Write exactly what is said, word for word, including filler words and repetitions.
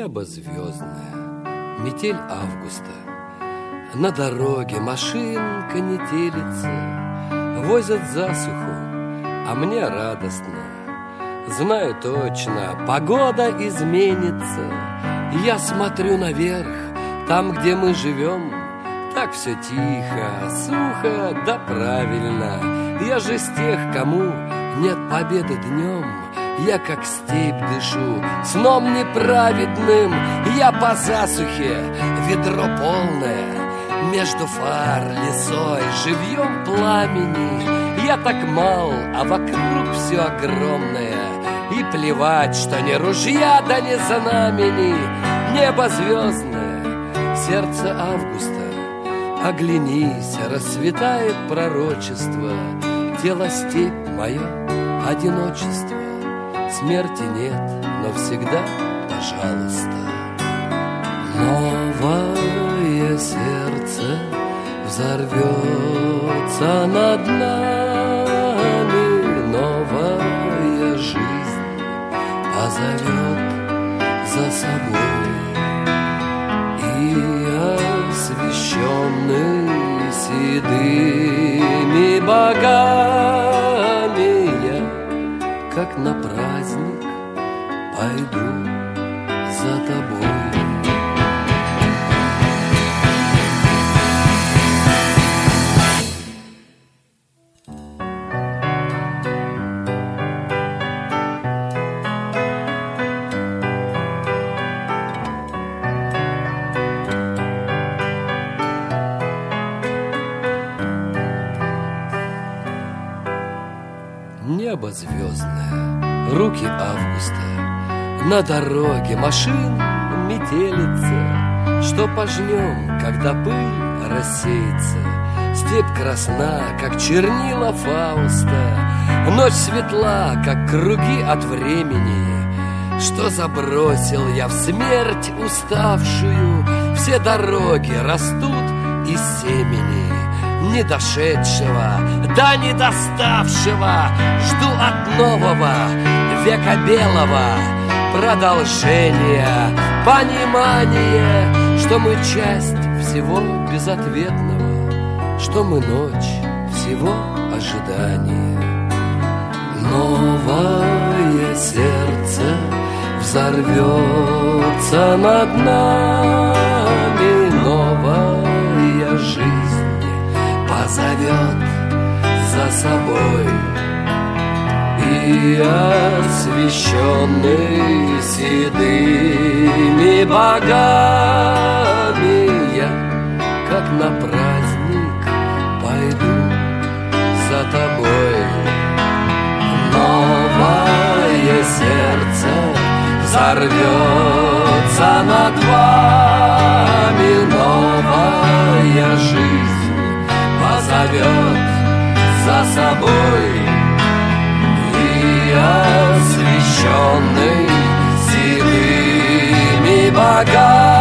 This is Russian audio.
Небо звездное, метель августа. На дороге машинка не телится, возят засуху, а мне радостно. Знаю точно, погода изменится. Я смотрю наверх, там, где мы живем, так все тихо, сухо, да правильно. Я же с тех, кому нет победы днем. Я как степь дышу, сном неправедным. Я по засухе, ведро полное, между фар, лесой, живьем пламени. Я так мал, а вокруг все огромное. И плевать, что ни ружья, да ни знамени. Небо звездное, сердце августа. Оглянись, расцветает пророчество. Тело степь мое, одиночество. Смерти нет, но всегда, пожалуйста. Новое сердце взорвется над нами. Новая жизнь позовет за собой. И освещенный седыми богами я, как на праздник, пойду за тобой. Небо звездное, руки августа. На дороге машин метелица. Что пожнем, когда пыль рассеется? Степь красна, как чернила Фауста. Ночь светла, как круги от времени. Что забросил я в смерть уставшую? Все дороги растут из семени не дошедшего, да не доставшего. Жду от нового века белого продолжения, понимания, что мы часть всего безответного, что мы ночь всего ожидания. Новое сердце взорвется над нами, новая жизнь позовет за собой. И освещенный седыми богами я, как на праздник, пойду за тобой. Новое сердце взорвется над вами, новая жизнь позовет за собой. И освещенный седыми богами